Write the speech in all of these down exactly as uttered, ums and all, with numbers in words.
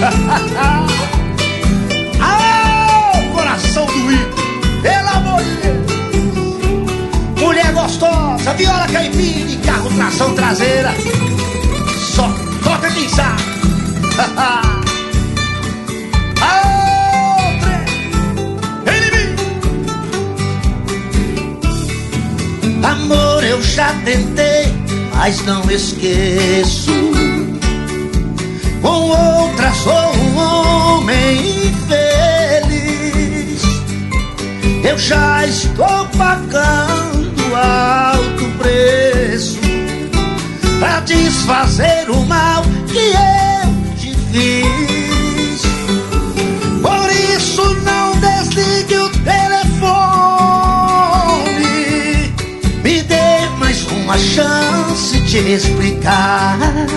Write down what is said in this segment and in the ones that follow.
Ah, coração doído, pelo amor de Deus. Mulher gostosa, viola caipira e carro tração traseira. Só toca quem sabe. Ah, vem em mim. Amor, eu já tentei, mas não esqueço. Com outra sou um homem infeliz. Eu já estou pagando alto preço pra desfazer o mal que eu te fiz. Por isso não desligue o telefone. Me dê mais uma chance de explicar.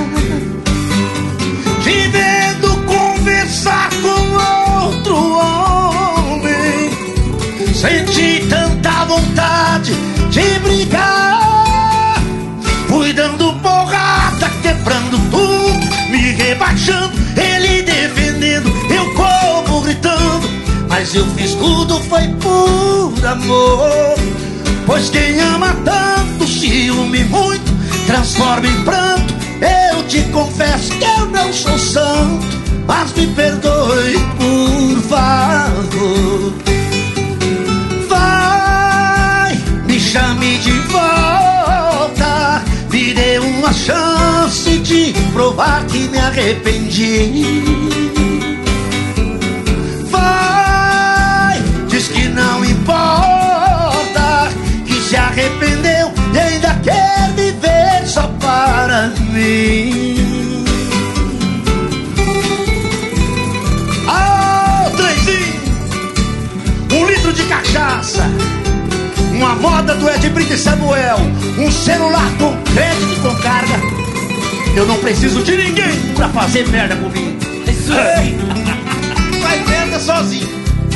Te vendo conversar com outro homem, senti tanta vontade de brigar. Fui dando porrada, quebrando tudo, me rebaixando, ele defendendo, eu como gritando. Mas eu fiz tudo, foi por amor. Pois quem ama tanto, ciúme muito, transforma em pranto. Eu te confesso que eu não sou santo, mas me perdoe, por favor. Vai, me chame de volta, me dê uma chance de provar que me arrependi. Vai, diz que não importa, que se arrependeu e ainda quer viver só para mim. Ah, oh, trenzinho, um litro de cachaça, uma moda do Ed Brito e Samuel, um celular com crédito e com carga. Eu não preciso de ninguém pra fazer merda comigo. Isso aí. Faz merda sozinho.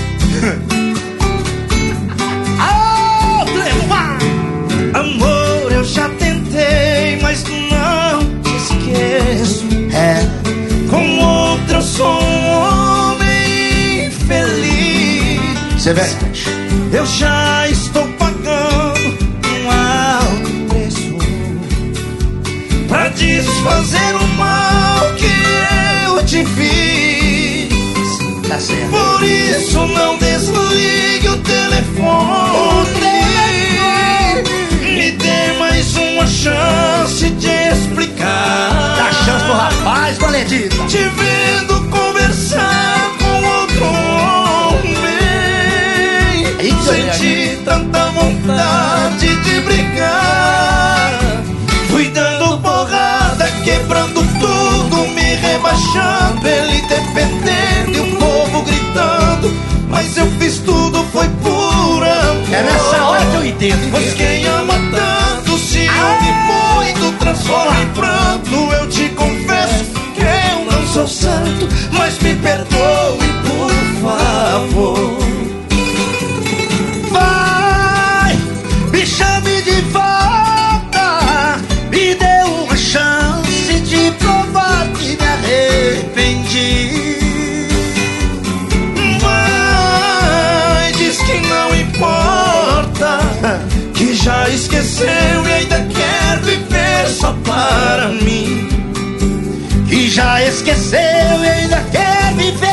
Ah, oh, trevo, vai. Amor, eu já tentei, mas não te esqueço. É. Com outra eu sou um homem feliz. Você vê? Eu já estou pagando um alto preço pra desfazer o mal que eu te fiz. Tá certo. Por isso não desligue o telefone. Me dê mais uma chance de explicar. Dá chance pro rapaz, Valedita. Te vendo conversar com outro homem, Eita, senti tanta vontade de brigar. Fui dando porrada, quebrando tudo, me rebaixando, ele defendendo e o povo gritando. Mas eu fiz tudo, foi por amor. É nessa hora que eu entendo. Pois quem ama tanto, ciúme ah! muito, transforma em pranto. Eu te confesso que eu não sou santo, mas me perdoe, por favor. Vai, me chame de volta, me dê uma chance de provar que me arrependi. Que já esqueceu e ainda quer viver só para mim. Que já esqueceu e ainda quer viver